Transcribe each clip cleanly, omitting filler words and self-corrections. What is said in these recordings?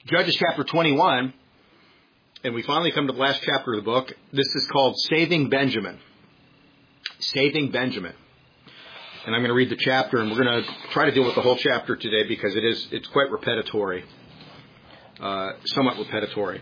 Judges chapter 21, and we finally come to the last chapter of the book. This is called Saving Benjamin. Saving Benjamin. And I'm going to read the chapter, and we're going to try to deal with the whole chapter today because it's quite repetitory. Somewhat repetitory.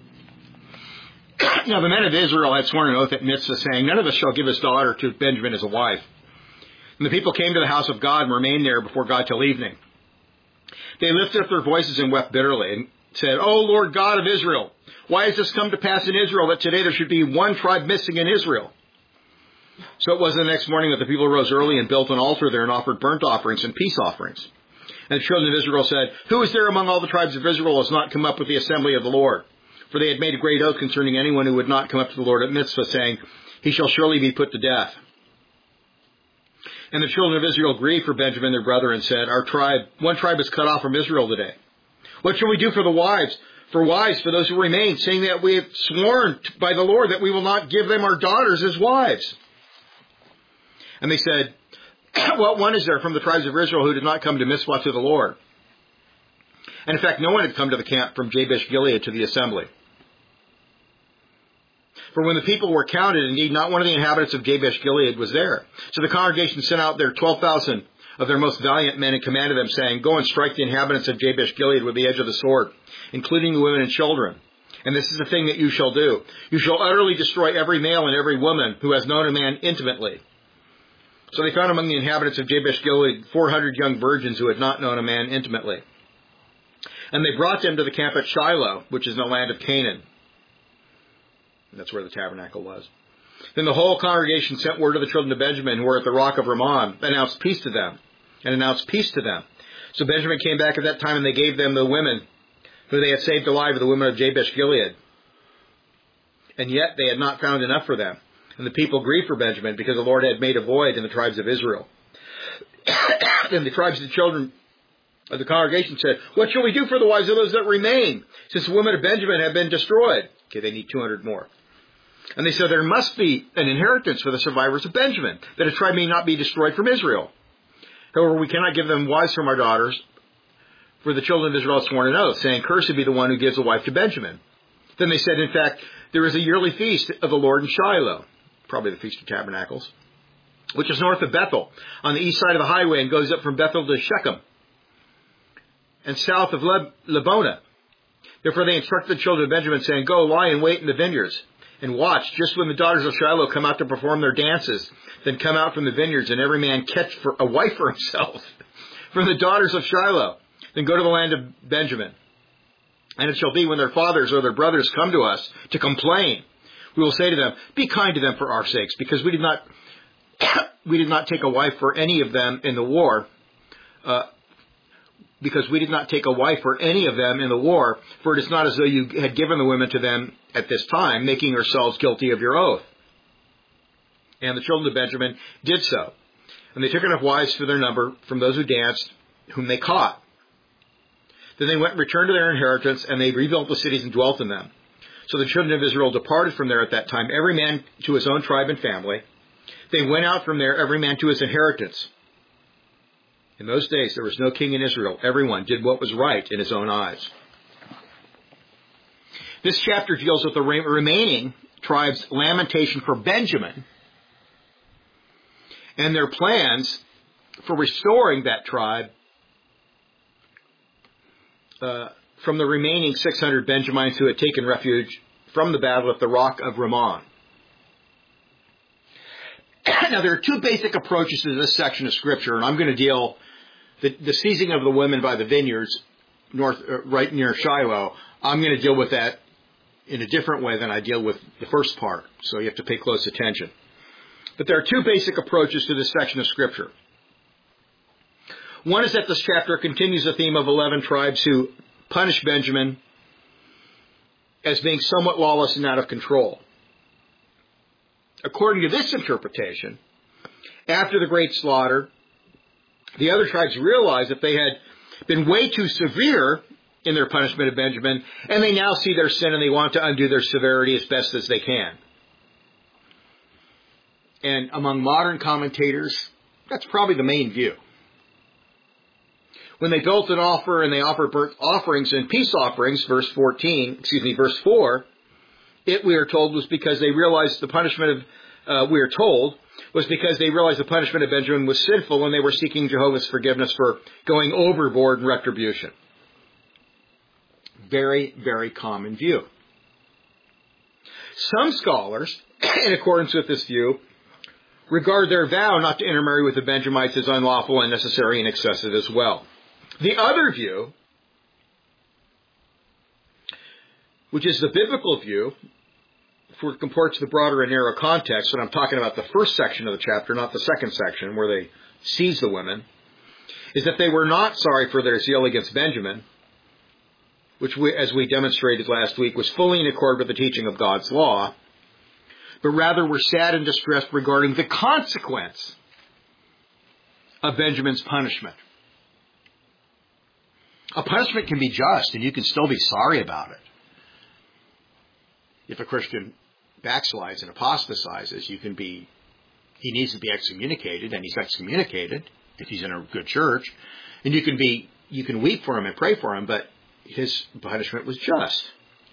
Now, the men of Israel had sworn an oath at Mitzvah, saying, "None of us shall give his daughter to Benjamin as a wife." And the people came to the house of God and remained there before God till evening. They lifted up their voices and wept bitterly and said, "O Lord God of Israel, why has this come to pass in Israel that today there should be one tribe missing in Israel?" So it was the next morning that the people rose early and built an altar there and offered burnt offerings and peace offerings. And the children of Israel said, "Who is there among all the tribes of Israel who has not come up with the assembly of the Lord?" For they had made a great oath concerning anyone who would not come up to the Lord at Mitzvah, saying, "He shall surely be put to death." And the children of Israel grieved for Benjamin their brother and said, one tribe is cut off from Israel today. What shall we do for the wives? For those who remain, saying that we have sworn by the Lord that we will not give them our daughters as wives. And they said, "What one is there from the tribes of Israel who did not come to Mizpah to the Lord?" And in fact, no one had come to the camp from Jabesh Gilead to the assembly. For when the people were counted, indeed, not one of the inhabitants of Jabesh Gilead was there. So the congregation sent out their 12,000 of their most valiant men and commanded them, saying, "Go and strike the inhabitants of Jabesh Gilead with the edge of the sword, including the women and children. And this is the thing that you shall do. You shall utterly destroy every male and every woman who has known a man intimately." So they found among the inhabitants of Jabesh Gilead 400 young virgins who had not known a man intimately. And they brought them to the camp at Shiloh, which is in the land of Canaan. That's where the tabernacle was. Then the whole congregation sent word to the children of Benjamin who were at the rock of Ramon, announced peace to them. So Benjamin came back at that time, and they gave them the women who they had saved alive, the women of Jabesh Gilead. And yet they had not found enough for them. And the people grieved for Benjamin, because the Lord had made a void in the tribes of Israel. Then the tribes of the children of the congregation said, "What shall we do for the wives of those that remain, since the women of Benjamin have been destroyed?" Okay, they need 200 more. And they said, "There must be an inheritance for the survivors of Benjamin, that a tribe may not be destroyed from Israel. However, we cannot give them wives from our daughters, for the children of Israel have sworn an oath, saying, 'Cursed be the one who gives a wife to Benjamin.'" Then they said, "In fact, there is a yearly feast of the Lord in Shiloh," probably the Feast of Tabernacles, "which is north of Bethel, on the east side of the highway, and goes up from Bethel to Shechem, and south of Lebonah. Therefore they instructed the children of Benjamin, saying, 'Go, lie in wait in the vineyards, and watch, just when the daughters of Shiloh come out to perform their dances, then come out from the vineyards, and every man catch for a wife for himself from the daughters of Shiloh. Then go to the land of Benjamin. And it shall be, when their fathers or their brothers come to us to complain, we will say to them, Be kind to them for our sakes, because we did not take a wife for any of them in the war, for it is not as though you had given the women to them at this time, making yourselves guilty of your oath.' And the children of Benjamin did so. And they took enough wives for their number from those who danced, whom they caught. Then they went and returned to their inheritance, and they rebuilt the cities and dwelt in them. So the children of Israel departed from there at that time, every man to his own tribe and family. They went out from there, every man to his inheritance. In those days there was no king in Israel. Everyone did what was right in his own eyes." This chapter deals with the remaining tribe's lamentation for Benjamin and their plans for restoring that tribe from the remaining 600 Benjamites who had taken refuge from the battle at the rock of Ramon. Now, there are two basic approaches to this section of Scripture, and I'm going to deal the seizing of the women by the vineyards right near Shiloh. I'm going to deal with that in a different way than I deal with the first part, so you have to pay close attention. But there are two basic approaches to this section of Scripture. One is that this chapter continues the theme of 11 tribes who punish Benjamin as being somewhat lawless and out of control. According to this interpretation, after the great slaughter, the other tribes realized that they had been way too severe in their punishment of Benjamin, and they now see their sin and they want to undo their severity as best as they can. And among modern commentators, that's probably the main view. when they built an altar and they offered burnt offerings and peace offerings, verse 4, we are told was because they realized the punishment of, was because they realized the punishment of Benjamin was sinful and they were seeking Jehovah's forgiveness for going overboard in retribution. Very, very common view. Some scholars, in accordance with this view, regard their vow not to intermarry with the Benjamites as unlawful, unnecessary, and excessive as well. The other view, which is the biblical view, for comports the broader and narrow context, and I'm talking about the first section of the chapter, not the second section, where they seize the women, is that they were not sorry for their zeal against Benjamin, which, as we demonstrated last week, was fully in accord with the teaching of God's law, but rather were sad and distressed regarding the consequence of Benjamin's punishment. A punishment can be just, and you can still be sorry about it. If a Christian backslides and apostatizes, he needs to be excommunicated, and he's excommunicated if he's in a good church, and you can weep for him and pray for him, but his punishment was just.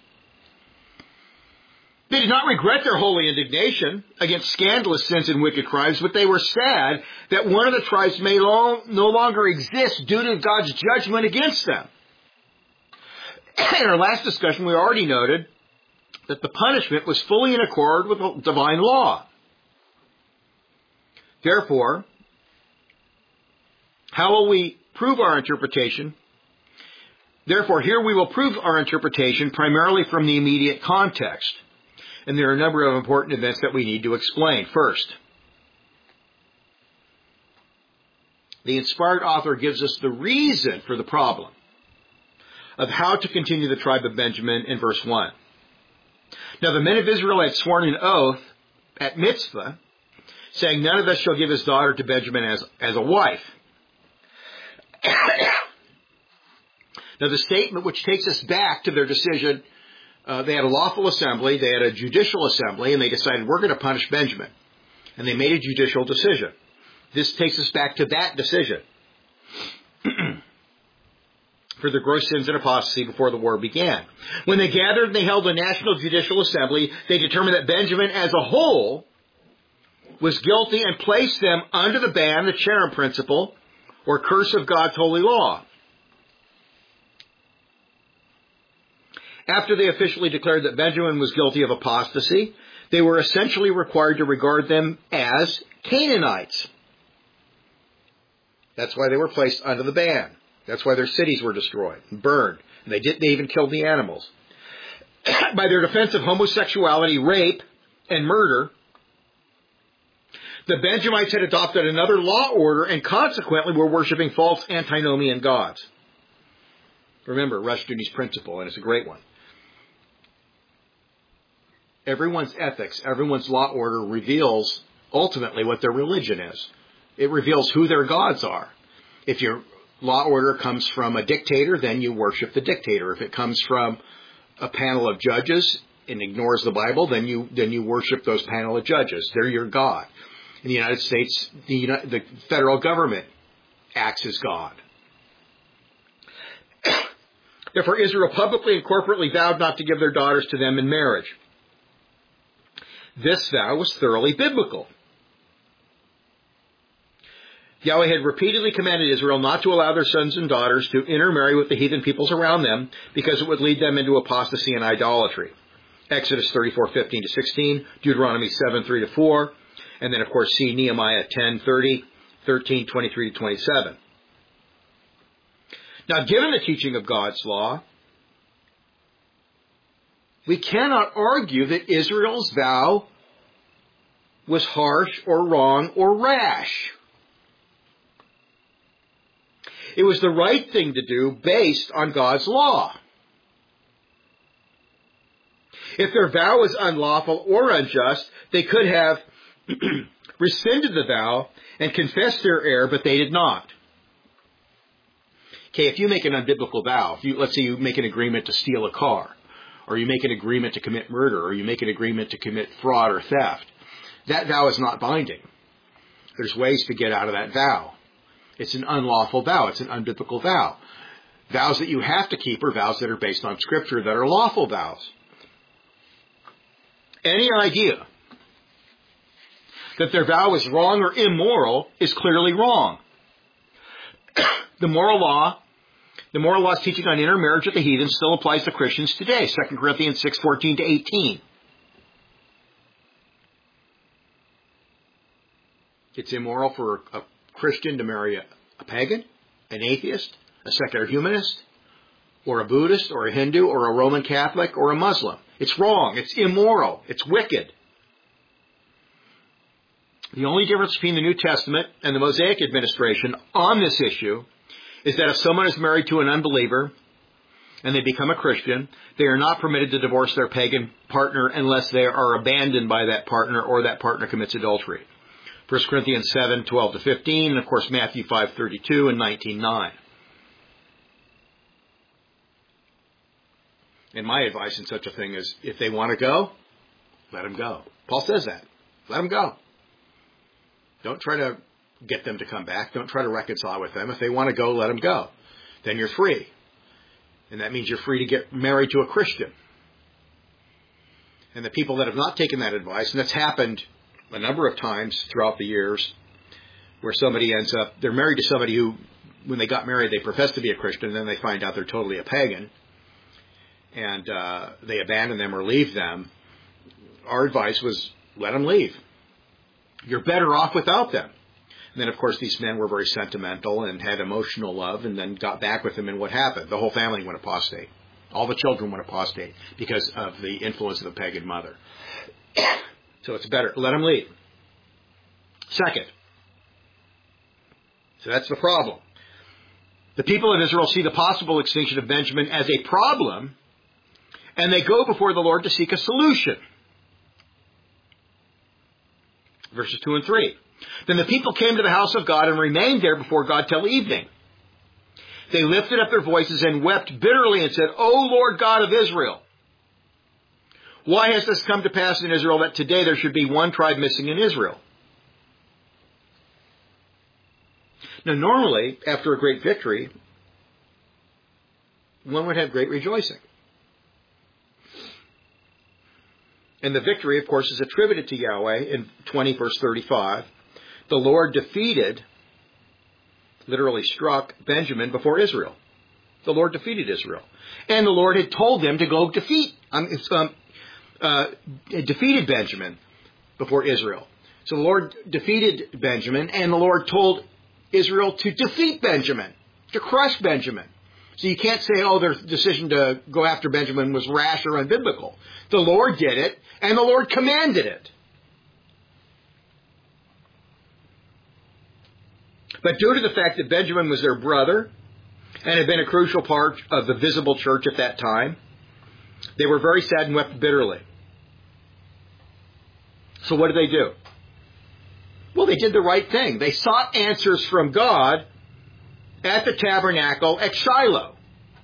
They did not regret their holy indignation against scandalous sins and wicked crimes, but they were sad that one of the tribes may no longer exist due to God's judgment against them. In our last discussion, we already noted that the punishment was fully in accord with the divine law. Therefore, how will we prove our interpretation? Therefore, here we will prove our interpretation primarily from the immediate context. And there are a number of important events that we need to explain. First, the inspired author gives us the reason for the problem of how to continue the tribe of Benjamin in verse 1. Now the men of Israel had sworn an oath at Mitzvah, saying, none of us shall give his daughter to Benjamin as a wife. Now the statement which takes us back to their decision, they had a lawful assembly, they had a judicial assembly, and they decided, we're going to punish Benjamin. And they made a judicial decision. This takes us back to that decision. For the gross sins and apostasy before the war began. When they gathered and they held a national judicial assembly, they determined that Benjamin as a whole was guilty and placed them under the ban, the cherem principle, or curse of God's holy law. After they officially declared that Benjamin was guilty of apostasy, they were essentially required to regard them as Canaanites. That's why they were placed under the ban. That's why their cities were destroyed and burned. And they even killed the animals. By their defense of homosexuality, rape, and murder, the Benjamites had adopted another law order and consequently were worshiping false antinomian gods. Remember, Rushdoony's principle, and it's a great one. Everyone's ethics, everyone's law order reveals ultimately what their religion is. It reveals who their gods are. If your law order comes from a dictator, then you worship the dictator. If it comes from a panel of judges and ignores the Bible, then you worship those panel of judges. They're your God. In the United States, the federal government acts as God. Therefore, Israel publicly and corporately vowed not to give their daughters to them in marriage. This vow was thoroughly biblical. Yahweh had repeatedly commanded Israel not to allow their sons and daughters to intermarry with the heathen peoples around them because it would lead them into apostasy and idolatry. Exodus 34:15-16, Deuteronomy 7:3-4, and then of course see Nehemiah 10:30, 13:23-27. Now, given the teaching of God's law, we cannot argue that Israel's vow was harsh or wrong or rash. It was the right thing to do based on God's law. If their vow was unlawful or unjust, they could have rescinded the vow and confessed their error, but they did not. Okay, if you make an unbiblical vow, let's say you make an agreement to steal a car, or you make an agreement to commit murder, or you make an agreement to commit fraud or theft, that vow is not binding. There's ways to get out of that vow. It's an unlawful vow. It's an unbiblical vow. Vows that you have to keep are vows that are based on Scripture that are lawful vows. Any idea that their vow is wrong or immoral is clearly wrong. The moral law's teaching on intermarriage with the heathen still applies to Christians today. 2 Corinthians 6:14-18. It's immoral for a Christian to marry a pagan, an atheist, a secular humanist, or a Buddhist, or a Hindu, or a Roman Catholic, or a Muslim. It's wrong. It's immoral. It's wicked. The only difference between the New Testament and the Mosaic administration on this issue is that if someone is married to an unbeliever and they become a Christian, they are not permitted to divorce their pagan partner unless they are abandoned by that partner or that partner commits adultery. 1 Corinthians 7:12-15, and of course Matthew 5:32 and 19:9. And my advice in such a thing is, if they want to go, let them go. Paul says that. Let them go. Don't try to get them to come back. Don't try to reconcile with them. If they want to go, let them go. Then you're free. And that means you're free to get married to a Christian. And the people that have not taken that advice, and that's happened a number of times throughout the years, where somebody ends up, they're married to somebody who, when they got married, they professed to be a Christian, and then they find out they're totally a pagan, and they abandon them or leave them. Our advice was, let them leave. You're better off without them. And then, of course, these men were very sentimental and had emotional love, and then got back with them, and what happened? The whole family went apostate. All the children went apostate because of the influence of the pagan mother. So it's better. Let them leave. Second. So that's the problem. The people of Israel see the possible extinction of Benjamin as a problem, and they go before the Lord to seek a solution. Verses 2 and 3. Then the people came to the house of God and remained there before God till evening. They lifted up their voices and wept bitterly and said, O Lord God of Israel, why has this come to pass in Israel that today there should be one tribe missing in Israel? Now, normally, after a great victory, one would have great rejoicing. And the victory, of course, is attributed to Yahweh in 20 verse 35. The Lord defeated, literally struck, Benjamin before Israel. The Lord defeated Israel. And the Lord had told them to go defeated Benjamin before Israel. So the Lord defeated Benjamin, and the Lord told Israel to defeat Benjamin, to crush Benjamin. So you can't say, oh, their decision to go after Benjamin was rash or unbiblical. The Lord did it, and the Lord commanded it. But due to the fact that Benjamin was their brother and had been a crucial part of the visible church at that time, they were very sad and wept bitterly. So what did they do? Well, they did the right thing. They sought answers from God at the tabernacle at Shiloh.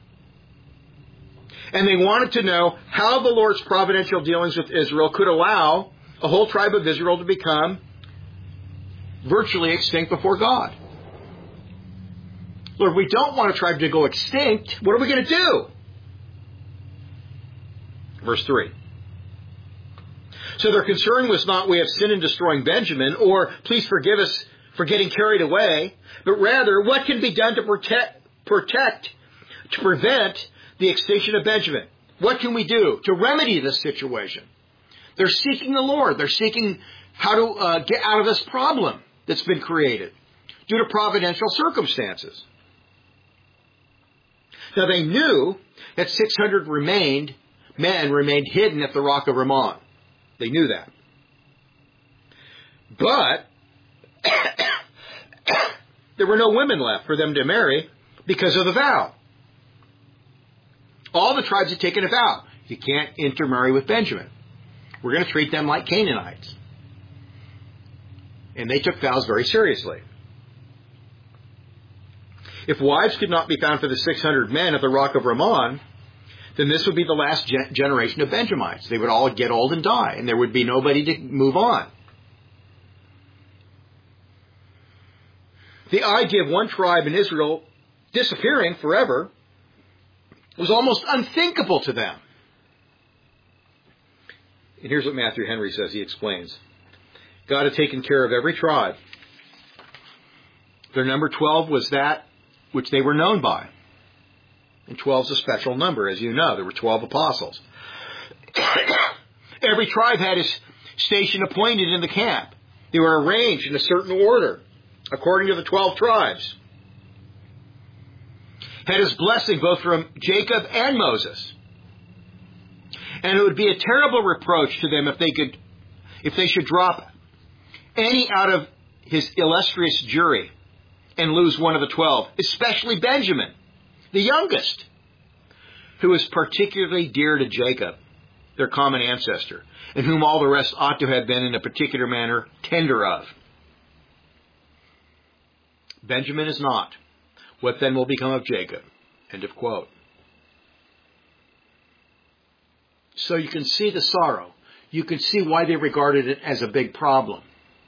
And they wanted to know how the Lord's providential dealings with Israel could allow a whole tribe of Israel to become virtually extinct before God. Lord, we don't want a tribe to go extinct. What are we going to do? Verse 3. So their concern was not, we have sinned in destroying Benjamin, or please forgive us for getting carried away, but rather, what can be done to prevent the extinction of Benjamin? What can we do to remedy this situation? They're seeking the Lord. They're seeking how to get out of this problem that's been created due to providential circumstances. Now they knew that 600 men remained hidden at the rock of Rimmon. They knew that. But there were no women left for them to marry because of the vow. All the tribes had taken a vow. You can't intermarry with Benjamin. We're going to treat them like Canaanites. And they took vows very seriously. If wives could not be found for the 600 men at the rock of Rimmon, then this would be the last generation of Benjamites. They would all get old and die, and there would be nobody to move on. The idea of one tribe in Israel disappearing forever was almost unthinkable to them. And here's what Matthew Henry says. He explains. God had taken care of every tribe. Their number 12 was that which they were known by. And 12 is a special number, as you know. There were 12 apostles. Every tribe had its station appointed in the camp. They were arranged in a certain order, according to the 12 tribes. Had his blessing both from Jacob and Moses. And it would be a terrible reproach to them if they should drop any out of his illustrious jury and lose one of the 12, especially Benjamin, the youngest, who was particularly dear to Jacob, their common ancestor, and whom all the rest ought to have been in a particular manner tender of. Benjamin is not. What then will become of Jacob? End of quote. So you can see the sorrow. You can see why they regarded it as a big problem.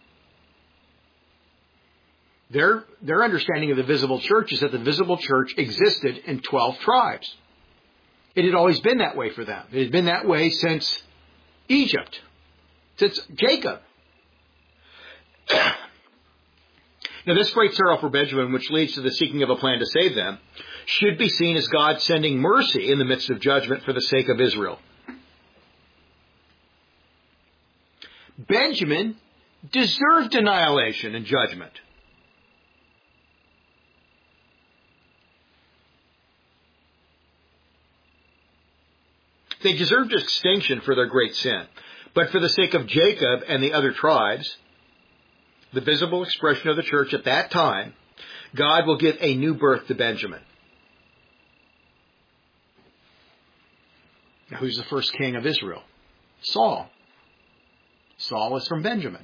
Their understanding of the visible church is that the visible church existed in 12 tribes. It had always been that way for them. It had been that way since Egypt, since Jacob. Now, this great sorrow for Benjamin, which leads to the seeking of a plan to save them, should be seen as God sending mercy in the midst of judgment for the sake of Israel. Benjamin deserved annihilation and judgment. They deserved extinction for their great sin. But for the sake of Jacob and the other tribes, the visible expression of the church at that time, God will give a new birth to Benjamin. Now, who's the first king of Israel? Saul. Saul is from Benjamin.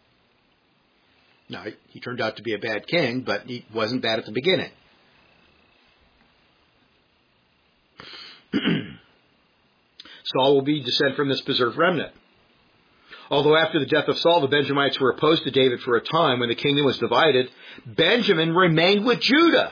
Now, he turned out to be a bad king, but he wasn't bad at the beginning. Saul will be descended from this preserved remnant. Although after the death of Saul, the Benjamites were opposed to David for a time when the kingdom was divided, Benjamin remained with Judah.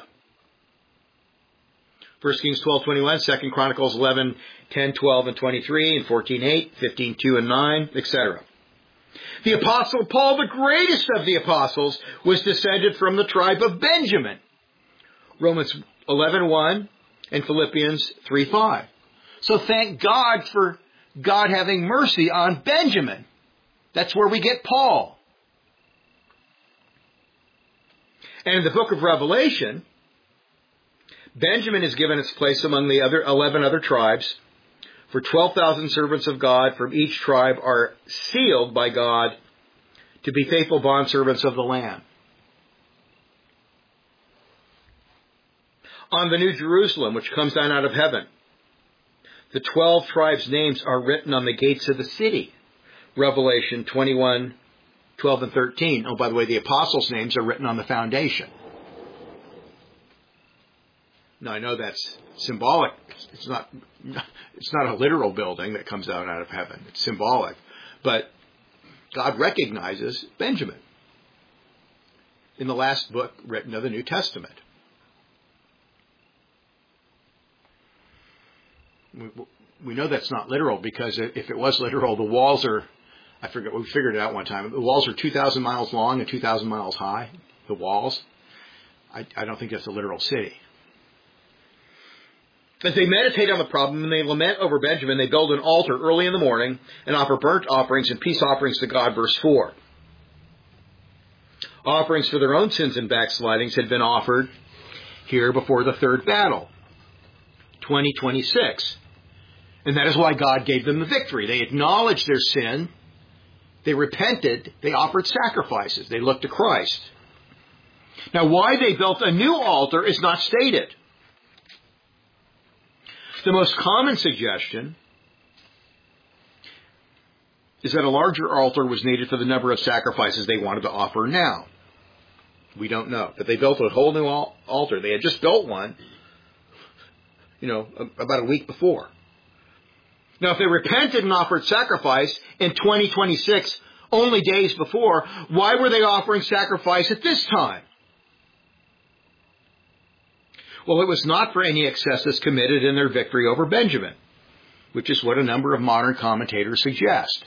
1 Kings 12:21, 2 Chronicles 11:10, 12, and 23, and 14:8, 15:2 and 9, etc. The Apostle Paul, the greatest of the apostles, was descended from the tribe of Benjamin. Romans 11:1 and Philippians 3:5. So thank God for God having mercy on Benjamin. That's where we get Paul. And in the book of Revelation, Benjamin is given its place among the 11 other tribes, for 12,000 servants of God from each tribe are sealed by God to be faithful bondservants of the Lamb. On the New Jerusalem, which comes down out of heaven, the 12 tribes' names are written on the gates of the city. Revelation 21:12 and 13. Oh, by the way, the apostles' names are written on the foundation. Now, I know that's symbolic. It's not a literal building that comes out of heaven. It's symbolic. But God recognizes Benjamin in the last book written of the New Testament. We know that's not literal because if it was literal, the walls are, I forget, we figured it out one time. The walls are 2,000 miles long and 2,000 miles high, the walls. I don't think that's a literal city. As they meditate on the problem and they lament over Benjamin, they build an altar early in the morning and offer burnt offerings and peace offerings to God, verse 4. Offerings for their own sins and backslidings had been offered here before the third battle, 2026. And that is why God gave them the victory. They acknowledged their sin. They repented. They offered sacrifices. They looked to Christ. Now, why they built a new altar is not stated. The most common suggestion is that a larger altar was needed for the number of sacrifices they wanted to offer now. We don't know. But they built a whole new altar. They had just built one, about a week before. Now, if they repented and offered sacrifice in 2026, only days before, why were they offering sacrifice at this time? Well, it was not for any excesses committed in their victory over Benjamin, which is what a number of modern commentators suggest.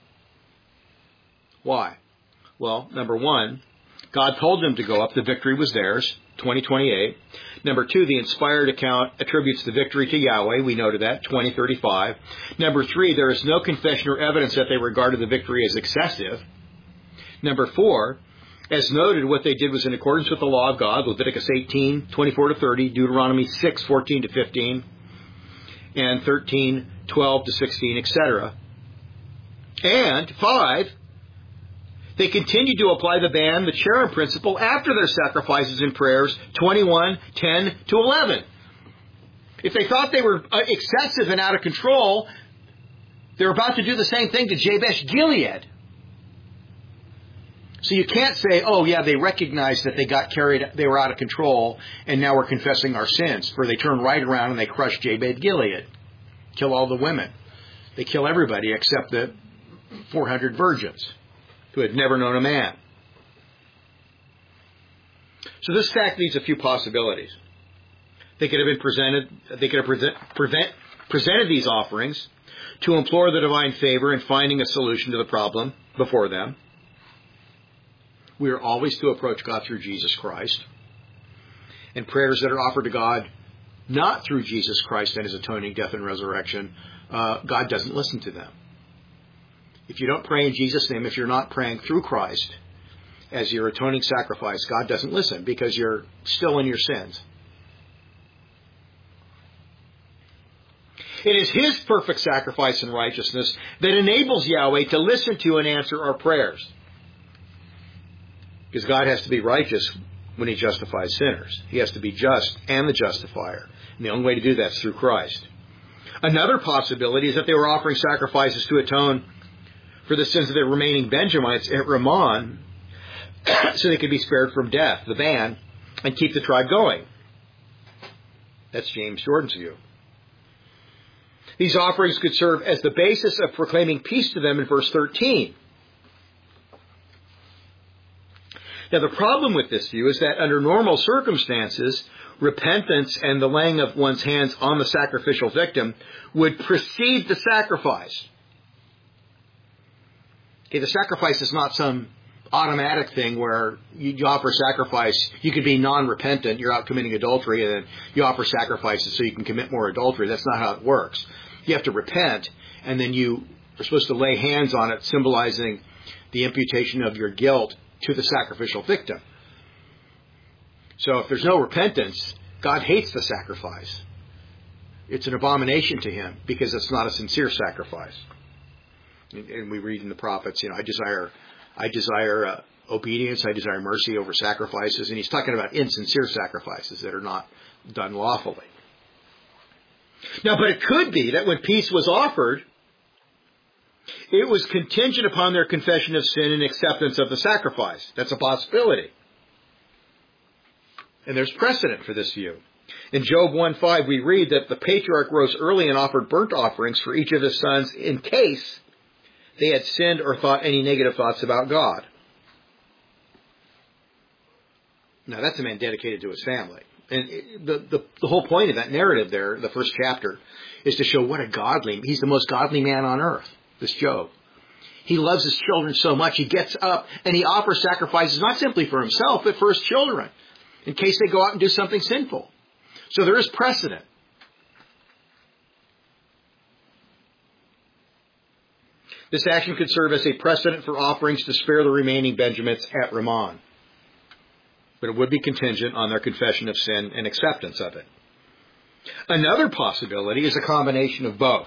Why? Well, number one, God told them to go up. The victory was theirs, 20:28. Number two, the inspired account attributes the victory to Yahweh. We noted that, 20:35. Number three, there is no confession or evidence that they regarded the victory as excessive. Number four, as noted, what they did was in accordance with the law of God, Leviticus 18:24-30, Deuteronomy 6:14-15, and 13:12-16, etc. And five, they continued to apply the ban, the cherub principle, after their sacrifices and prayers, 21:10-11. If they thought they were excessive and out of control, they're about to do the same thing to Jabesh Gilead. So you can't say, oh yeah, they recognized that they were out of control, and now we're confessing our sins. For they turn right around and they crush Jabesh Gilead. Kill all the women. They kill everybody except the 400 virgins who had never known a man. So this fact leaves a few possibilities. They could have presented these offerings to implore the divine favor in finding a solution to the problem before them. We are always to approach God through Jesus Christ. And prayers that are offered to God not through Jesus Christ and His atoning death and resurrection, God doesn't listen to them. If you don't pray in Jesus' name, if you're not praying through Christ as your atoning sacrifice, God doesn't listen because you're still in your sins. It is His perfect sacrifice and righteousness that enables Yahweh to listen to and answer our prayers. Because God has to be righteous when He justifies sinners. He has to be just and the justifier. And the only way to do that is through Christ. Another possibility is that they were offering sacrifices to atone for the sins of the remaining Benjamites at Ramon, so they could be spared from death, the ban, and keep the tribe going. That's James Jordan's view. These offerings could serve as the basis of proclaiming peace to them in verse 13. Now, the problem with this view is that under normal circumstances, repentance and the laying of one's hands on the sacrificial victim would precede the sacrifice. Okay, the sacrifice is not some automatic thing where you offer sacrifice. You could be non-repentant, you're out committing adultery, and then you offer sacrifices so you can commit more adultery. That's not how it works. You have to repent, and then you are supposed to lay hands on it, symbolizing the imputation of your guilt to the sacrificial victim. So if there's no repentance, God hates the sacrifice. It's an abomination to Him because it's not a sincere sacrifice. And we read in the prophets, I desire obedience, I desire mercy over sacrifices. And He's talking about insincere sacrifices that are not done lawfully. Now, but it could be that when peace was offered, it was contingent upon their confession of sin and acceptance of the sacrifice. That's a possibility. And there's precedent for this view. In Job 1:5, we read that the patriarch rose early and offered burnt offerings for each of his sons in case they had sinned or thought any negative thoughts about God. Now, that's a man dedicated to his family. And the whole point of that narrative there, the first chapter, is to show what he's the most godly man on earth, this Job. He loves his children so much, he gets up and he offers sacrifices not simply for himself, but for his children, in case they go out and do something sinful. So there is precedent. This action could serve as a precedent for offerings to spare the remaining Benjamites at Ramon. But it would be contingent on their confession of sin and acceptance of it. Another possibility is a combination of both.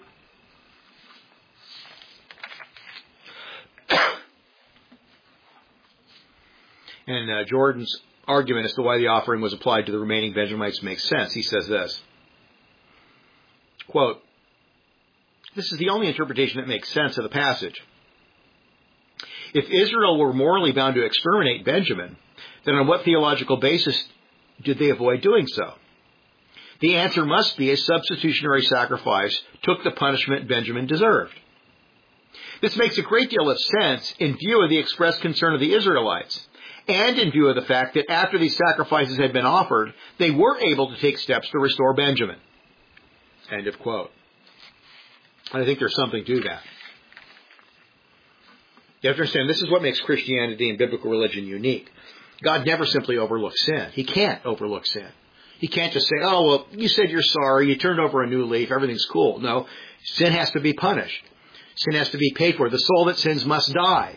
And Jordan's argument as to why the offering was applied to the remaining Benjamites makes sense. He says this, quote, "This is the only interpretation that makes sense of the passage. If Israel were morally bound to exterminate Benjamin, then on what theological basis did they avoid doing so? The answer must be a substitutionary sacrifice took the punishment Benjamin deserved. This makes a great deal of sense in view of the expressed concern of the Israelites and in view of the fact that after these sacrifices had been offered, they were able to take steps to restore Benjamin. End of quote. And I think there's something to that. You have to understand, this is what makes Christianity and biblical religion unique. God never simply overlooks sin. He can't overlook sin. He can't just say, oh, well, you said you're sorry, you turned over a new leaf, everything's cool. No, sin has to be punished. Sin has to be paid for. The soul that sins must die.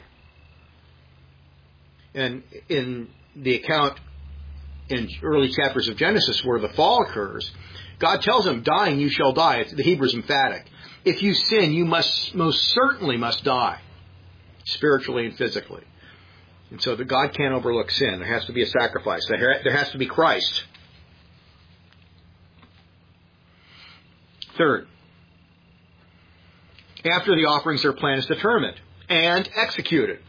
And in the account in early chapters of Genesis where the fall occurs, God tells him, dying you shall die. The Hebrew's emphatic. If you sin, you most certainly must die, spiritually and physically. And so that God can't overlook sin. There has to be a sacrifice. There has to be Christ. Third, after the offerings, their plan is determined and executed.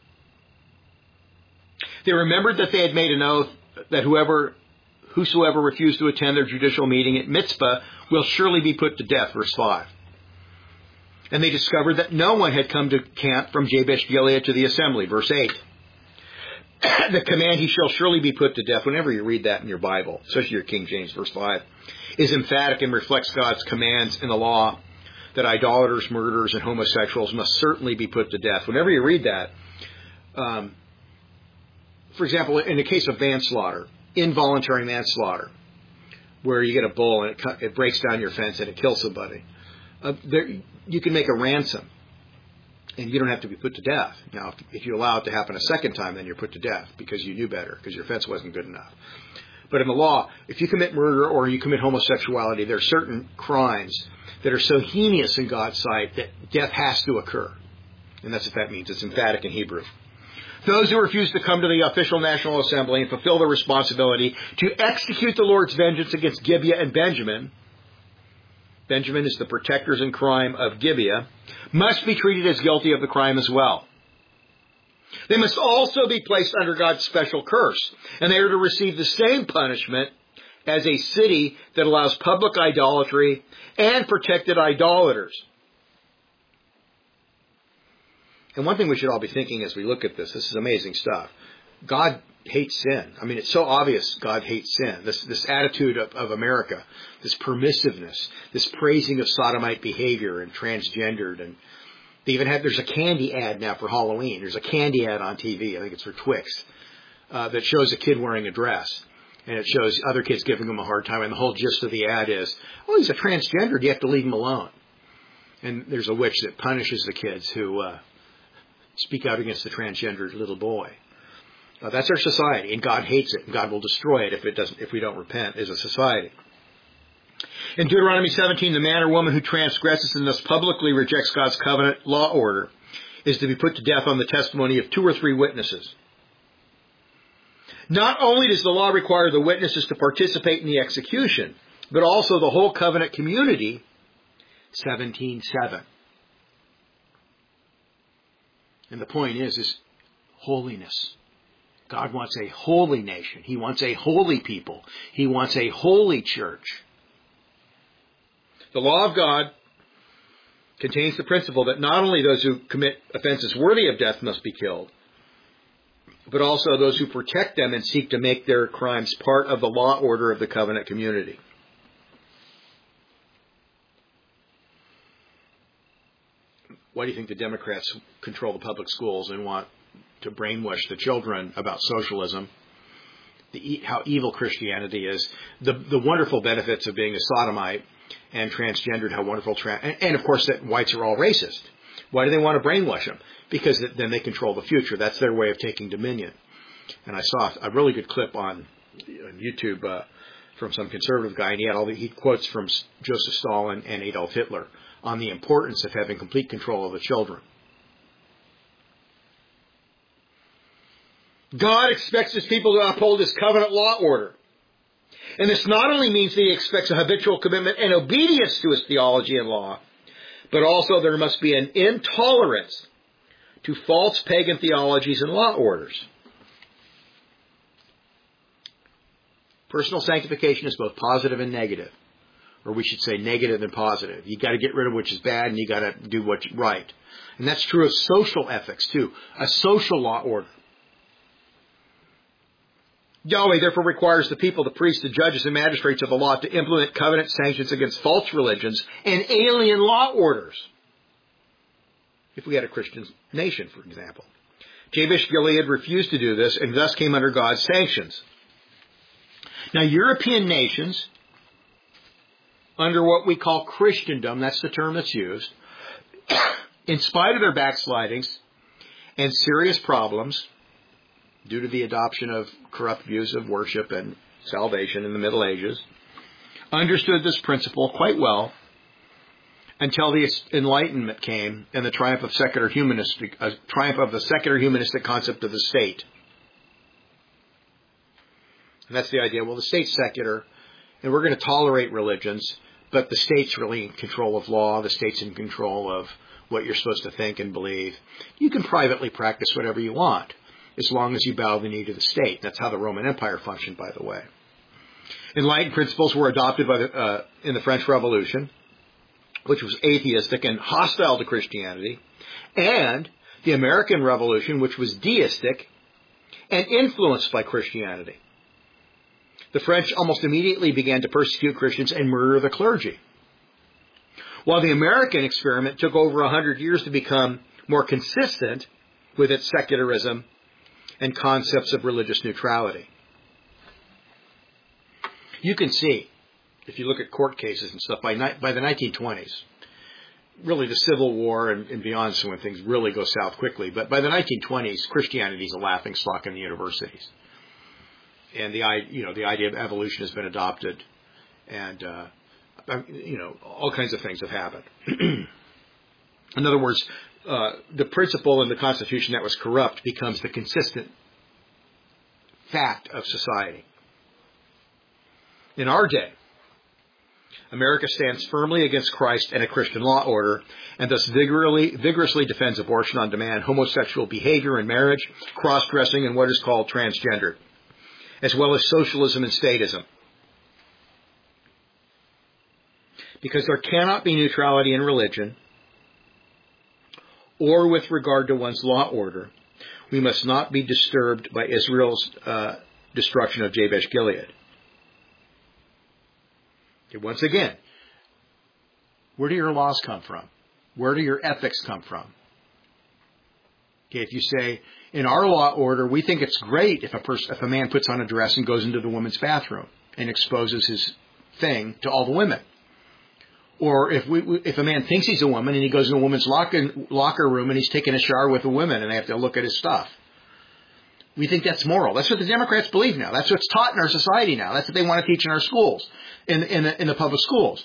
They remembered that they had made an oath that whosoever refused to attend their judicial meeting at Mitzpah will surely be put to death, verse 5. And they discovered that no one had come to camp from Jabesh Gilead to the assembly, verse 8. The command, he shall surely be put to death, whenever you read that in your Bible, especially your King James, verse 5, is emphatic and reflects God's commands in the law that idolaters, murderers, and homosexuals must certainly be put to death. Whenever you read that, for example, in the case of manslaughter, involuntary manslaughter, where you get a bull and it breaks down your fence and it kills somebody, you can make a ransom, and you don't have to be put to death. Now, if you allow it to happen a second time, then you're put to death because you knew better, because your fence wasn't good enough. But in the law, if you commit murder or you commit homosexuality, there are certain crimes that are so heinous in God's sight that death has to occur. And that's what that means. It's emphatic in Hebrew. Those who refuse to come to the official National Assembly and fulfill their responsibility to execute the Lord's vengeance against Gibeah and Benjamin is the protectors in crime of Gibeah, must be treated as guilty of the crime as well. They must also be placed under God's special curse, and they are to receive the same punishment as a city that allows public idolatry and protected idolaters. And one thing we should all be thinking as we look at this is amazing stuff. God hates sin. I mean, it's so obvious God hates sin. This attitude of America, this permissiveness, this praising of sodomite behavior and transgendered. And they even there's a candy ad now for Halloween. There's a candy ad on TV, I think it's for Twix, that shows a kid wearing a dress. And it shows other kids giving him a hard time. And the whole gist of the ad is, oh, he's a transgendered, you have to leave him alone. And there's a witch that punishes the kids who speak out against the transgendered little boy. That's our society, and God hates it, and God will destroy it if we don't repent as a society. In Deuteronomy 17, the man or woman who transgresses and thus publicly rejects God's covenant law order is to be put to death on the testimony of 2 or 3 witnesses. Not only does the law require the witnesses to participate in the execution, but also the whole covenant community, 17:7. And the point is holiness. God wants a holy nation. He wants a holy people. He wants a holy church. The law of God contains the principle that not only those who commit offenses worthy of death must be killed, but also those who protect them and seek to make their crimes part of the law order of the covenant community. Why do you think the Democrats control the public schools and want to brainwash the children about socialism, how evil Christianity is, the wonderful benefits of being a sodomite and transgendered, how wonderful, and of course that whites are all racist. Why do they want to brainwash them? Because then they control the future. That's their way of taking dominion. And I saw a really good clip on YouTube from some conservative guy, and he quotes from Joseph Stalin and Adolf Hitler on the importance of having complete control of the children. God expects his people to uphold his covenant law order. And this not only means that he expects a habitual commitment and obedience to his theology and law, but also there must be an intolerance to false pagan theologies and law orders. Personal sanctification is both positive and negative. Or we should say negative and positive. You got to get rid of what is bad and you got to do what's right. And that's true of social ethics too. A social law order. Yahweh therefore requires the people, the priests, the judges, and magistrates of the law to implement covenant sanctions against false religions and alien law orders. If we had a Christian nation, for example. Jabesh Gilead refused to do this and thus came under God's sanctions. Now, European nations, under what we call Christendom, that's the term that's used, in spite of their backslidings and serious problems due to the adoption of corrupt views of worship and salvation in the Middle Ages, understood this principle quite well until the Enlightenment came and the triumph of the secular humanistic concept of the state. And that's the idea. Well, the state's secular, and we're going to tolerate religions, but the state's really in control of law. The state's in control of what you're supposed to think and believe. You can privately practice whatever you want, as long as you bow the knee to the state. That's how the Roman Empire functioned, by the way. Enlightened principles were adopted in the French Revolution, which was atheistic and hostile to Christianity, and the American Revolution, which was deistic and influenced by Christianity. The French almost immediately began to persecute Christians and murder the clergy, while the American experiment took over 100 years to become more consistent with its secularism and concepts of religious neutrality. You can see, if you look at court cases and stuff, by the 1920s, really the Civil War and beyond, so when things really go south quickly, but by the 1920s, Christianity is a laughingstock in the universities. And the idea of evolution has been adopted, and all kinds of things have happened. In other words, the principle in the Constitution that was corrupt becomes the consistent fact of society. In our day, America stands firmly against Christ and a Christian law order, and thus vigorously defends abortion on demand, homosexual behavior in marriage, cross-dressing, and what is called transgender, as well as socialism and statism. Because there cannot be neutrality in religion or with regard to one's law order, we must not be disturbed by Israel's destruction of Jabesh Gilead. Okay, once again, where do your laws come from? Where do your ethics come from? Okay, if you say, in our law order, we think it's great if a man puts on a dress and goes into the women's bathroom and exposes his thing to all the women. Or if a man thinks he's a woman and he goes in a woman's locker room and he's taking a shower with the women and they have to look at his stuff. We think that's moral. That's what the Democrats believe now. That's what's taught in our society now. That's what they want to teach in our schools, in the public schools.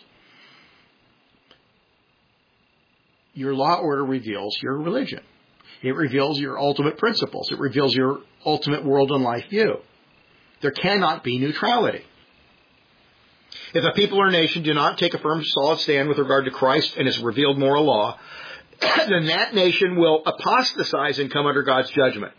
Your law order reveals your religion. It reveals your ultimate principles. It reveals your ultimate world and life view. There cannot be neutrality. If a people or nation do not take a firm, solid stand with regard to Christ and his revealed moral law, then that nation will apostatize and come under God's judgment.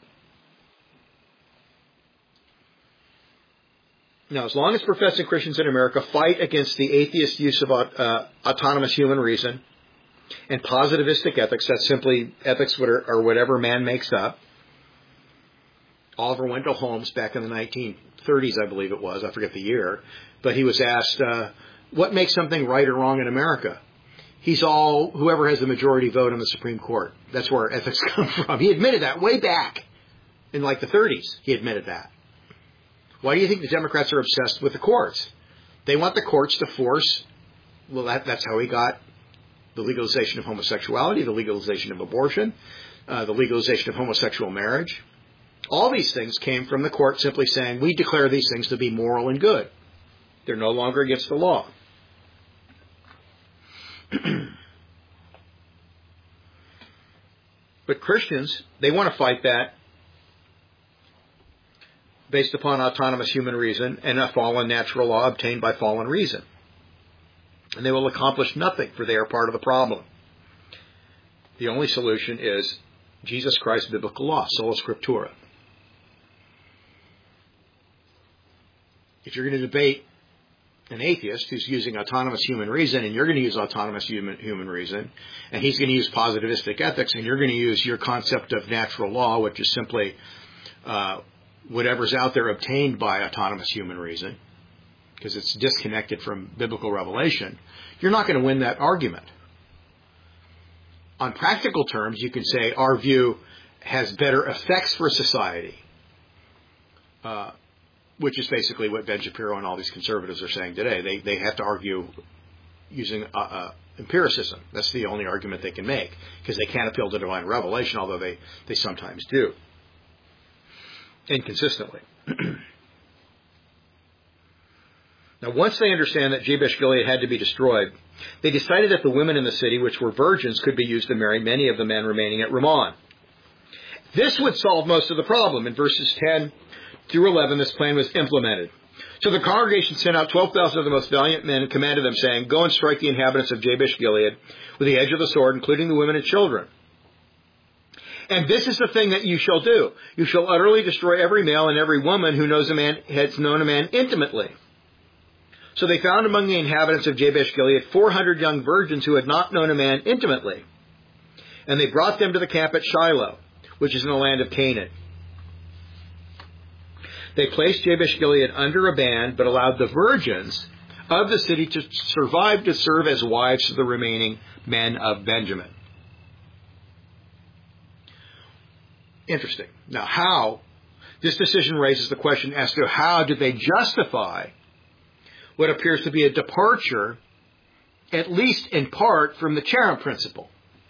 Now, as long as professing Christians in America fight against the atheist use of autonomous human reason and positivistic ethics, that's simply ethics or whatever man makes up. Oliver Wendell Holmes, back in the 1930s, I believe it was, I forget the year, but he was asked, what makes something right or wrong in America? He's all, whoever has the majority vote on the Supreme Court. That's where ethics come from. He admitted that way back in like the 30s. He admitted that. Why do you think the Democrats are obsessed with the courts? They want the courts to force, well, that's how he got the legalization of homosexuality, the legalization of abortion, the legalization of homosexual marriage. All these things came from the court simply saying, we declare these things to be moral and good. They're no longer against the law. But Christians, they want to fight that based upon autonomous human reason and a fallen natural law obtained by fallen reason. And they will accomplish nothing, for they are part of the problem. The only solution is Jesus Christ's biblical law, sola scriptura. If you're going to debate an atheist who's using autonomous human reason, and you're going to use autonomous human reason, and he's going to use positivistic ethics, and you're going to use your concept of natural law, which is simply whatever's out there obtained by autonomous human reason, because it's disconnected from biblical revelation, you're not going to win that argument. On practical terms, you can say our view has better effects for society, which is basically what Ben Shapiro and all these conservatives are saying today. They have to argue using empiricism. That's the only argument they can make, because they can't appeal to divine revelation, although they sometimes do, inconsistently. Now, once they understand that Jabesh Gilead had to be destroyed, they decided that the women in the city, which were virgins, could be used to marry many of the men remaining at Ramon. This would solve most of the problem. In verses 10 through 11, this plan was implemented. So the congregation sent out 12,000 of the most valiant men and commanded them, saying, "Go and strike the inhabitants of Jabesh Gilead with the edge of the sword, including the women and children. And this is the thing that you shall do. You shall utterly destroy every male and every woman who has known a man intimately." So they found among the inhabitants of Jabesh Gilead 400 young virgins who had not known a man intimately. And they brought them to the camp at Shiloh, which is in the land of Canaan. They placed Jabesh Gilead under a ban, but allowed the virgins of the city to survive to serve as wives to the remaining men of Benjamin. Interesting. Now, this decision raises the question as to how did they justify what appears to be a departure, at least in part, from the Cherem principle.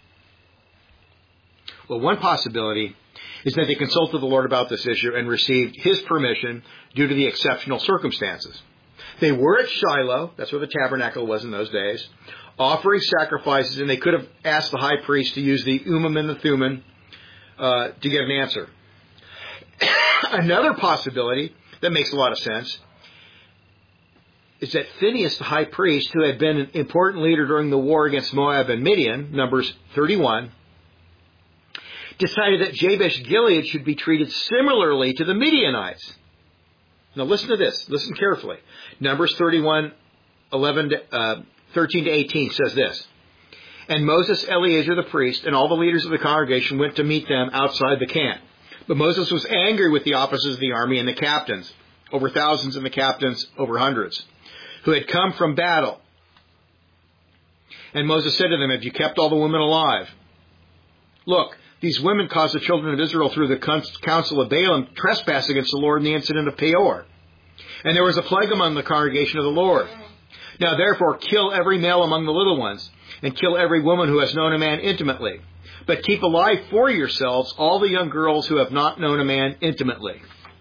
Well, one possibility is that they consulted the Lord about this issue and received His permission due to the exceptional circumstances. They were at Shiloh, that's where the tabernacle was in those days, offering sacrifices, and they could have asked the high priest to use the Urim and the Thummim to get an answer. Another possibility that makes a lot of sense is that Phinehas, the high priest, who had been an important leader during the war against Moab and Midian, Numbers 31, decided that Jabesh Gilead should be treated similarly to the Midianites. Now listen to this. Listen carefully. Numbers 31, 13 to 18 says this. "And Moses, Eleazar the priest, and all the leaders of the congregation went to meet them outside the camp. But Moses was angry with the officers of the army and the captains, over thousands, and the captains over hundreds, who had come from battle. And Moses said to them, 'Have you kept all the women alive? Look, these women caused the children of Israel through the counsel of Balaam trespass against the Lord in the incident of Peor. And there was a plague among the congregation of the Lord. Now therefore kill every male among the little ones, and kill every woman who has known a man intimately. But keep alive for yourselves all the young girls who have not known a man intimately.'"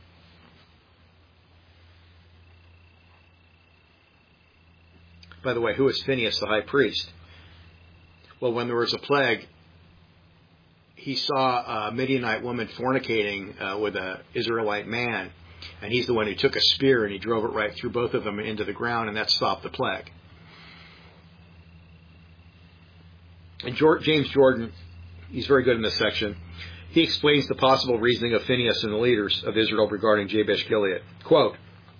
By the way, who is Phinehas the high priest? Well, when there was a plague, he saw a Midianite woman fornicating with an Israelite man, and he's the one who took a spear and he drove it right through both of them into the ground, and that stopped the plague. And James Jordan, he's very good in this section, he explains the possible reasoning of Phinehas and the leaders of Israel regarding Jabesh Gilead. Quote,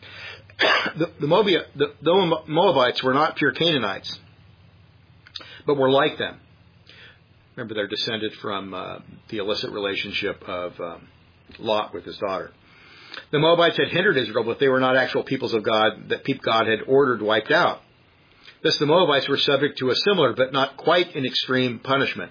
The Moabites were not pure Canaanites, but were like them. Remember, they're descended from the illicit relationship of Lot with his daughter. The Moabites had hindered Israel, but they were not actual peoples of God that God had ordered wiped out. Thus, the Moabites were subject to a similar, but not quite as extreme punishment.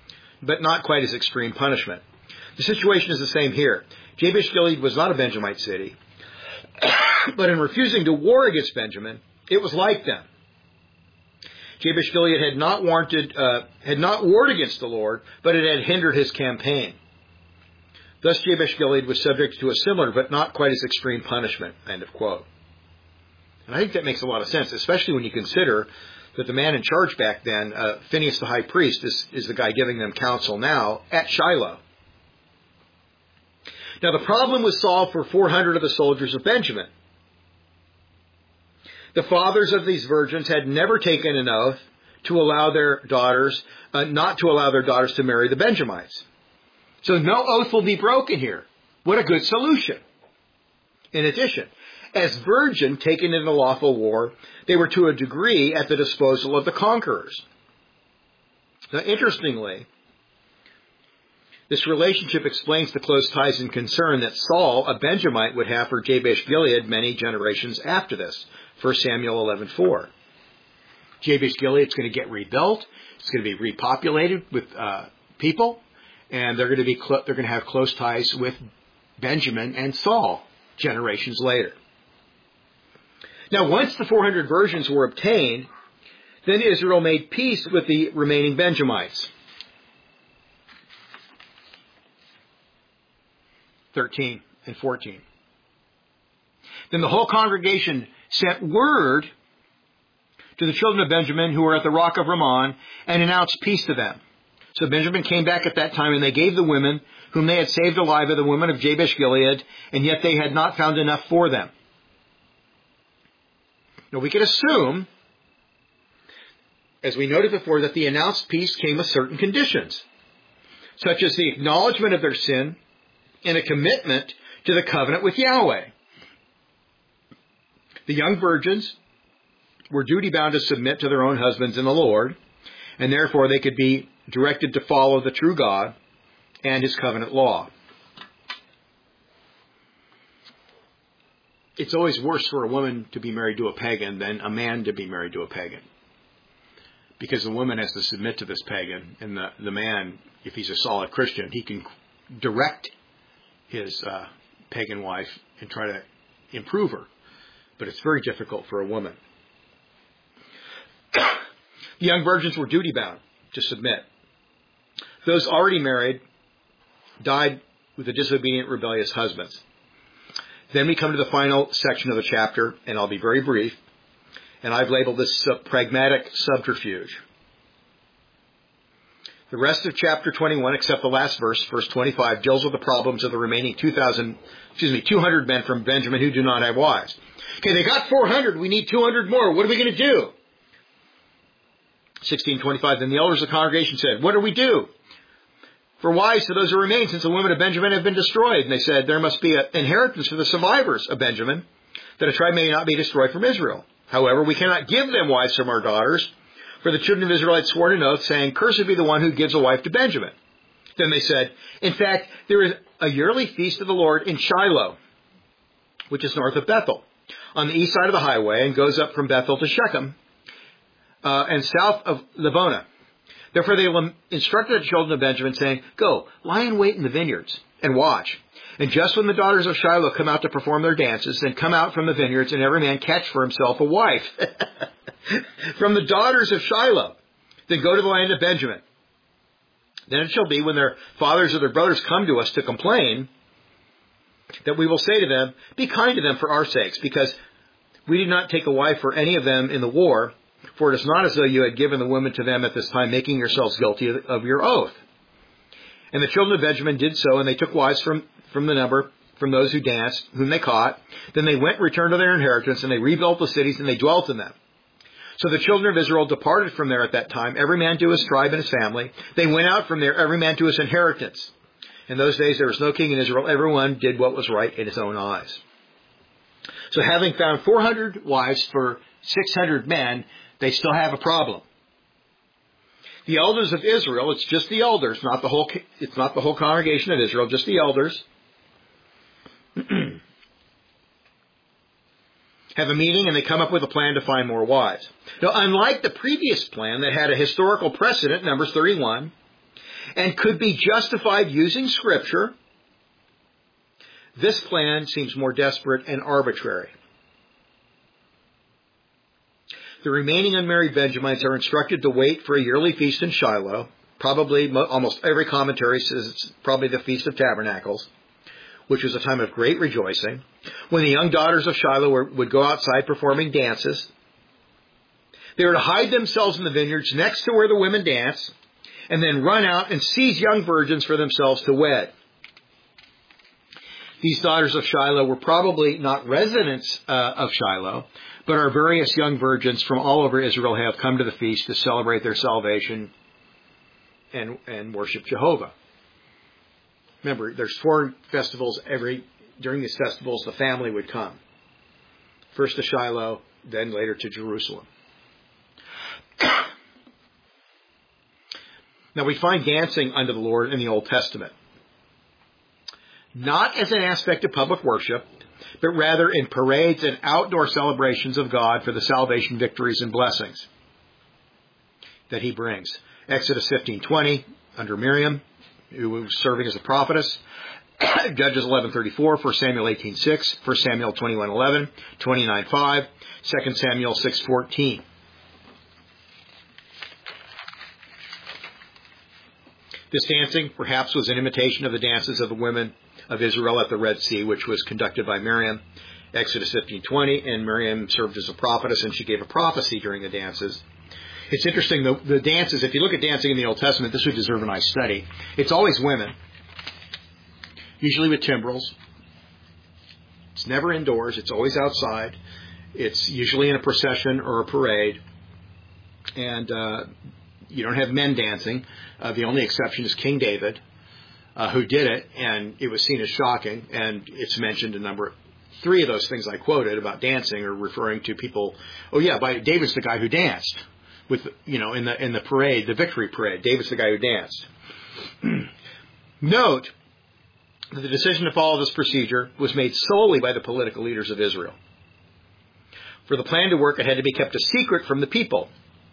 The situation is the same here. Jabesh Gilead was not a Benjamite city, but in refusing to war against Benjamin, it was like them. Jabesh Gilead had not warred against the Lord, but it had hindered His campaign. Thus, Jabesh Gilead was subject to a similar, but not quite as extreme punishment. End of quote. And I think that makes a lot of sense, especially when you consider that the man in charge back then, Phinehas the high priest, is the guy giving them counsel now at Shiloh. Now, the problem was solved for 400 of the soldiers of Benjamin. The fathers of these virgins had never taken an oath to allow their daughters, not to allow their daughters to marry the Benjamites. So no oath will be broken here. What a good solution. In addition, as virgin taken in a lawful war, they were to a degree at the disposal of the conquerors. Now, interestingly, This relationship explains the close ties and concern that Saul, a Benjamite, would have for Jabesh-Gilead many generations after this. 1 Samuel 11:4. Jabesh-Gilead is going to get rebuilt. It's going to be repopulated with people, and they're going to have close ties with Benjamin and Saul generations later. Now, once the 400 virgins were obtained, then Israel made peace with the remaining Benjamites. 13 and 14. Then the whole congregation sent word to the children of Benjamin who were at the rock of Rimmon and announced peace to them. So Benjamin came back at that time, and they gave the women whom they had saved alive of the women of Jabesh-Gilead, and yet they had not found enough for them. Now we can assume, as we noted before, that the announced peace came with certain conditions, such as the acknowledgement of their sin and a commitment to the covenant with Yahweh. The young virgins were duty-bound to submit to their own husbands in the Lord, and therefore they could be directed to follow the true God and His covenant law. It's always worse for a woman to be married to a pagan than a man to be married to a pagan, because the woman has to submit to this pagan, and the man, if he's a solid Christian, he can direct his pagan wife and try to improve her. But it's very difficult for a woman. The young virgins were duty-bound to submit. Those already married died with the disobedient, rebellious husbands. Then we come to the final section of the chapter, and I'll be very brief, and I've labeled this pragmatic subterfuge. The rest of chapter 21, except the last verse, verse 25, deals with the problems of the remaining 200 men from Benjamin who do not have wives. Okay, they got 400. We need 200 more. What are we going to do? 16:25. Then the elders of the congregation said, "What do we do for wives to those who remain, since the women of Benjamin have been destroyed?" And they said, "There must be an inheritance for the survivors of Benjamin, that a tribe may not be destroyed from Israel. However, we cannot give them wives from our daughters, for the children of Israel had sworn an oath, saying, 'Cursed be the one who gives a wife to Benjamin.'" Then they said, "In fact, there is a yearly feast of the Lord in Shiloh, which is north of Bethel, on the east side of the highway, and goes up from Bethel to Shechem, and south of Lebonah. Therefore they instructed the children of Benjamin, saying, 'Go, lie in wait in the vineyards, and watch. And just when the daughters of Shiloh come out to perform their dances, then come out from the vineyards, and every man catch for himself a wife from the daughters of Shiloh. Then go to the land of Benjamin. Then it shall be, when their fathers or their brothers come to us to complain, that we will say to them, Be kind to them for our sakes, because we did not take a wife for any of them in the war, for it is not as though you had given the women to them at this time, making yourselves guilty of your oath.' And the children of Benjamin did so, and they took wives from the number, from those who danced, whom they caught. Then they went and returned to their inheritance, and they rebuilt the cities, and they dwelt in them. So the children of Israel departed from there at that time, every man to his tribe and his family. They went out from there, every man to his inheritance. In those days there was no king in Israel. Everyone did what was right in his own eyes." So having found 400 wives for 600 men, they still have a problem. The elders of Israel, it's just the elders, it's not the whole congregation of Israel, just the elders, have a meeting, and they come up with a plan to find more wives. Now, unlike the previous plan that had a historical precedent, Numbers 31, and could be justified using Scripture, this plan seems more desperate and arbitrary. The remaining unmarried Benjamites are instructed to wait for a yearly feast in Shiloh. Probably, almost every commentary says it's probably the Feast of Tabernacles, which was a time of great rejoicing, when the young daughters of Shiloh would go outside performing dances. They were to hide themselves in the vineyards next to where the women dance, and then run out and seize young virgins for themselves to wed. These daughters of Shiloh were probably not residents of Shiloh, but our various young virgins from all over Israel have come to the feast to celebrate their salvation and worship Jehovah. Remember, there's 4 festivals during these festivals, the family would come. First to Shiloh, then later to Jerusalem. Now we find dancing unto the Lord in the Old Testament. not as an aspect of public worship, but rather in parades and outdoor celebrations of God for the salvation, victories, and blessings that he brings. Exodus 15:20, under Miriam, who was serving as a prophetess. Judges 11:34, 1 Samuel 18:6, 1 Samuel 21:11, 29:5, 2 Samuel 6:14. This dancing perhaps was an imitation of the dances of the women of Israel at the Red Sea, which was conducted by Miriam. Exodus 15:20, and Miriam served as a prophetess, and she gave a prophecy during the dances. It's interesting, the dances, if you look at dancing in the Old Testament, this would deserve a nice study. It's always women, usually with timbrels. It's never indoors. It's always outside. It's usually in a procession or a parade. And you don't have men dancing. The only exception is King David, who did it, and it was seen as shocking. And it's mentioned in three of those things I quoted about dancing are referring to people. Oh yeah, David's the guy who danced with, in the parade, the victory parade. David's the guy who danced. Note that the decision to follow this procedure was made solely by the political leaders of Israel. For the plan to work, it had to be kept a secret from the people.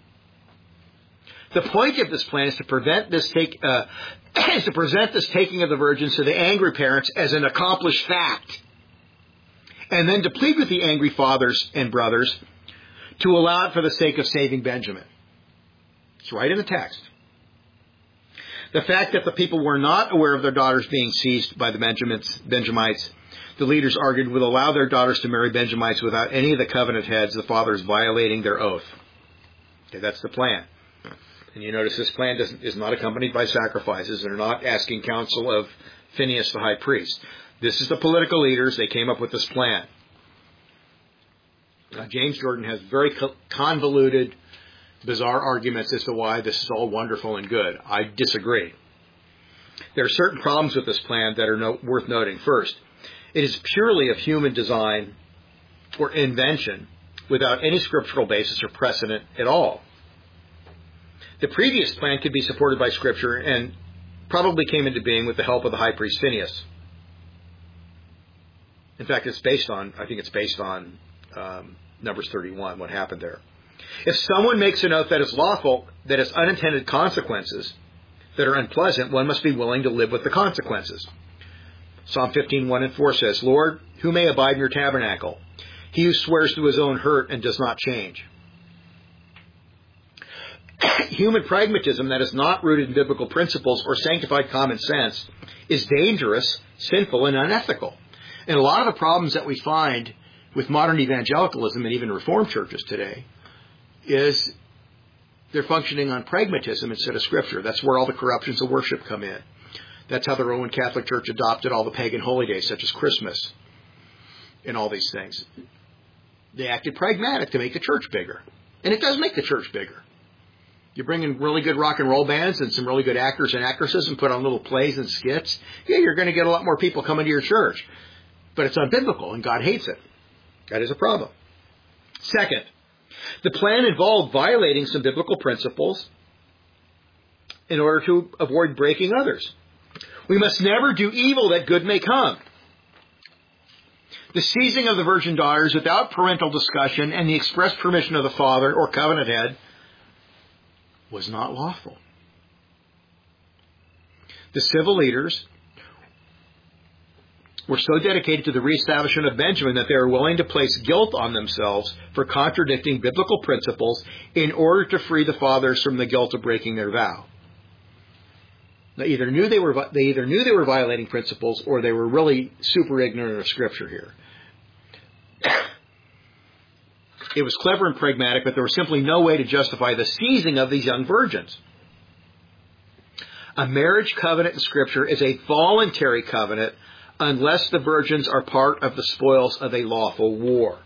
The point of this plan is to present this taking of the virgins to the angry parents as an accomplished fact, and then to plead with the angry fathers and brothers to allow it for the sake of saving Benjamin. It's right in the text. The fact that the people were not aware of their daughters being seized by the Benjamites, the leaders argued, would allow their daughters to marry Benjamites without any of the covenant heads, the fathers violating their oath. Okay, that's the plan. And you notice this plan is not accompanied by sacrifices. They're not asking counsel of Phinehas the high priest. This is the political leaders. They came up with this plan. James Jordan has very convoluted, bizarre arguments as to why this is all wonderful and good. I disagree. There are certain problems with this plan that are worth noting. First, it is purely of human design or invention without any scriptural basis or precedent at all. The previous plan could be supported by Scripture and probably came into being with the help of the high priest Phinehas. In fact, I think it's based on Numbers 31, what happened there. If someone makes an oath that is lawful, that has unintended consequences that are unpleasant, one must be willing to live with the consequences. Psalm 15:1 and 4 says, Lord, who may abide in your tabernacle? He who swears to his own hurt and does not change. Human pragmatism that is not rooted in biblical principles or sanctified common sense is dangerous, sinful, and unethical. And a lot of the problems that we find with modern evangelicalism and even Reformed churches today is they're functioning on pragmatism instead of Scripture. That's where all the corruptions of worship come in. That's how the Roman Catholic Church adopted all the pagan holy days, such as Christmas and all these things. They acted pragmatic to make the church bigger. And it does make the church bigger. You bring in really good rock and roll bands and some really good actors and actresses and put on little plays and skits. Yeah, you're going to get a lot more people coming to your church. But it's unbiblical, and God hates it. That is a problem. Second, the plan involved violating some biblical principles in order to avoid breaking others. We must never do evil that good may come. The seizing of the virgin daughters without parental discussion and the express permission of the father or covenant head was not lawful. The civil leaders were so dedicated to the reestablishment of Benjamin that they were willing to place guilt on themselves for contradicting biblical principles in order to free the fathers from the guilt of breaking their vow. They either knew they were violating principles, or they were really super ignorant of Scripture here. It was clever and pragmatic, but there was simply no way to justify the seizing of these young virgins. A marriage covenant in Scripture is a voluntary covenant unless the virgins are part of the spoils of a lawful war.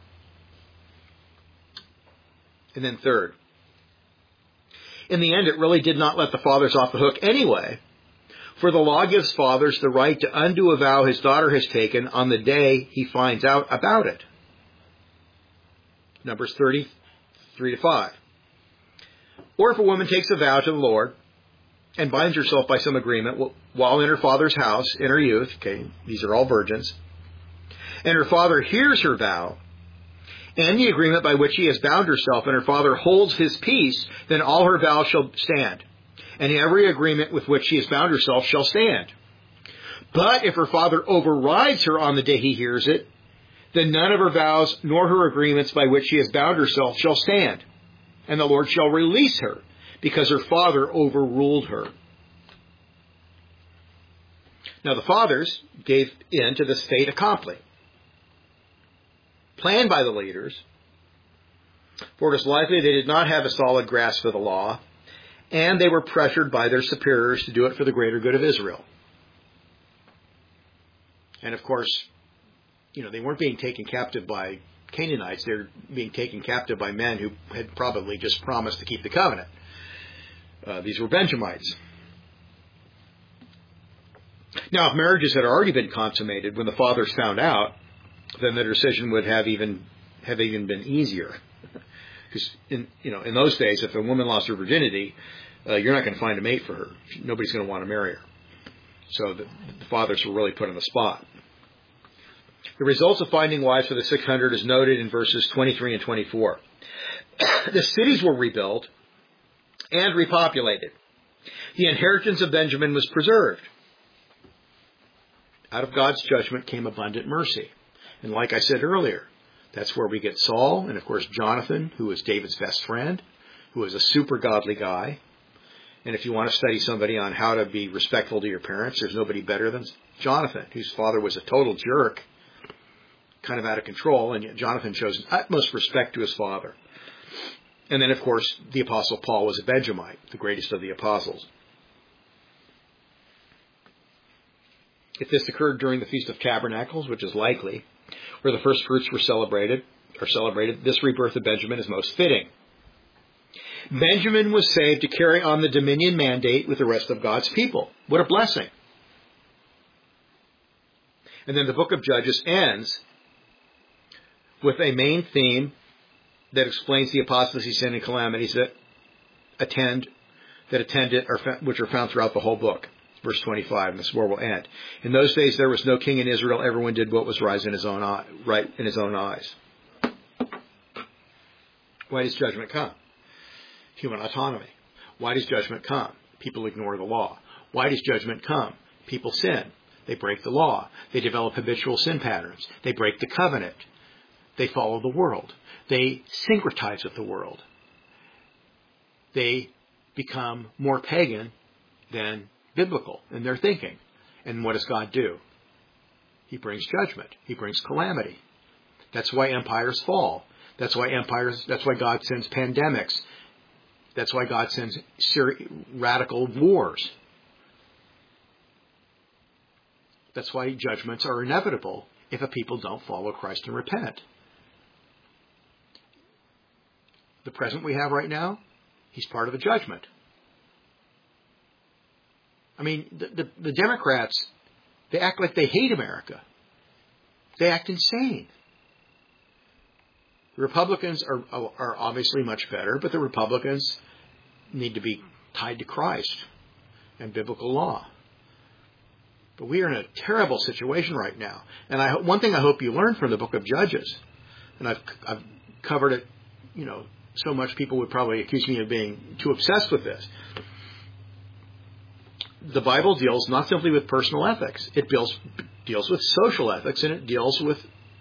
And then third, in the end, it really did not let the fathers off the hook anyway, for the law gives fathers the right to undo a vow his daughter has taken on the day he finds out about it. Numbers 33-5. Or if a woman takes a vow to the Lord and binds herself by some agreement while in her father's house in her youth, okay, these are all virgins, and her father hears her vow, and the agreement by which she has bound herself, and her father holds his peace, then all her vows shall stand, and every agreement with which she has bound herself shall stand. But if her father overrides her on the day he hears it, then none of her vows nor her agreements by which she has bound herself shall stand, and the Lord shall release her, because her father overruled her. Now the fathers gave in to this fait accompli, planned by the leaders, for it is likely they did not have a solid grasp of the law, and they were pressured by their superiors to do it for the greater good of Israel. And of course, they weren't being taken captive by Canaanites. They're being taken captive by men who had probably just promised to keep the covenant. These were Benjamites. Now, if marriages had already been consummated when the fathers found out, then the decision would have even been easier. Because in those days, if a woman lost her virginity, you're not going to find a mate for her. Nobody's going to want to marry her. So the fathers were really put on the spot. The results of finding wives for the 600 is noted in verses 23 and 24. The cities were rebuilt and repopulated. The inheritance of Benjamin was preserved. Out of God's judgment came abundant mercy. And like I said earlier, that's where we get Saul and, of course, Jonathan, who was David's best friend, who was a super godly guy. And if you want to study somebody on how to be respectful to your parents, there's nobody better than Jonathan, whose father was a total jerk, kind of out of control, and yet Jonathan shows utmost respect to his father. And then, of course, the Apostle Paul was a Benjamite, the greatest of the apostles. If this occurred during the Feast of Tabernacles, which is likely, where the first fruits were celebrated, this rebirth of Benjamin is most fitting. Benjamin was saved to carry on the dominion mandate with the rest of God's people. What a blessing. And then the book of Judges ends with a main theme that explains the apostasy, sin, and calamities that attend it, which are found throughout the whole book. Verse 25, and this is where we'll end. In those days there was no king in Israel. Everyone did what was right in his own eyes. Why does judgment come? Human autonomy. Why does judgment come? People ignore the law. Why does judgment come? People sin. They break the law. They develop habitual sin patterns. They break the covenant. They follow the world. They syncretize with the world. They become more pagan than biblical in their thinking. And what does God do? He brings judgment. He brings calamity. That's why empires fall. That's why God sends pandemics. That's why God sends radical wars. That's why judgments are inevitable if a people don't follow Christ and repent. The president we have right now, he's part of a judgment. I mean, the Democrats, they act like they hate America. They act insane. The Republicans are obviously much better, but the Republicans need to be tied to Christ and biblical law. But we are in a terrible situation right now. And one thing I hope you learn from the book of Judges, and I've covered it, so much people would probably accuse me of being too obsessed with this. The Bible deals not simply with personal ethics. It deals with social ethics, and it deals with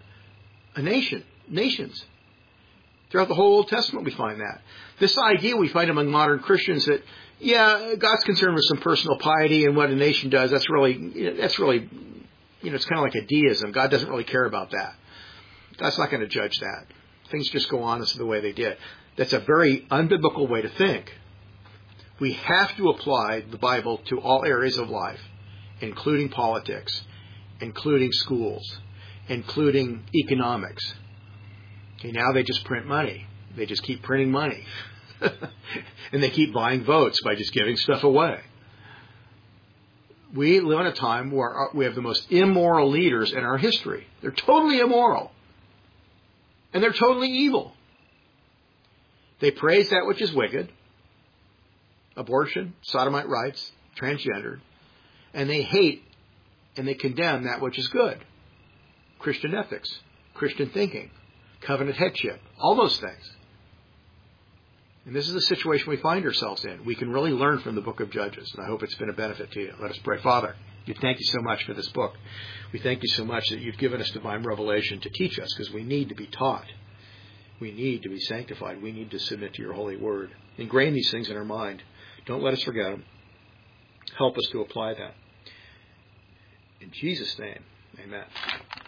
nations. Throughout the whole Old Testament we find that. This idea we find among modern Christians that, God's concerned with some personal piety and what a nation does, that's really, it's kind of like a deism. God doesn't really care about that. God's not going to judge that. Things just go on as the way they did. That's a very unbiblical way to think. We have to apply the Bible to all areas of life, including politics, including schools, including economics. Okay, now they just print money. They just keep printing money. And they keep buying votes by just giving stuff away. We live in a time where we have the most immoral leaders in our history. They're totally immoral. And they're totally evil. They praise that which is wicked. abortion, sodomite rights, transgender, and they hate and they condemn that which is good. Christian ethics, Christian thinking, covenant headship, all those things. And this is the situation we find ourselves in. We can really learn from the book of Judges, and I hope it's been a benefit to you. Let us pray. Father, we thank you so much for this book. We thank you so much that you've given us divine revelation to teach us, because we need to be taught. We need to be sanctified. We need to submit to your holy word. Ingrain these things in our mind. Don't let us forget them. Help us to apply that. In Jesus' name, amen.